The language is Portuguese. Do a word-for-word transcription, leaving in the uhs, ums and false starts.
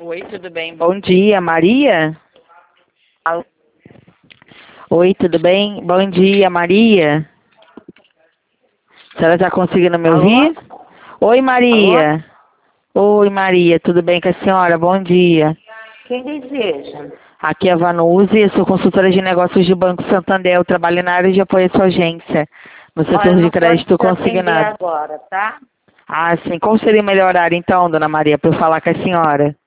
Oi, tudo bem? Bom dia, Maria? Oi, tudo bem? Bom dia, Maria? A senhora está conseguindo me ouvir? Oi, Maria. Oi, Maria, tudo bem com a senhora? Bom dia. Quem deseja? Aqui é a Vanuzi, eu sou consultora de negócios do Banco Santander. Eu trabalho na área de apoio à sua agência, no setor Olha, de não crédito posso te atender consignado. agora, tá? Ah, sim. Qual seria o melhor horário, então, dona Maria, para eu falar com a senhora?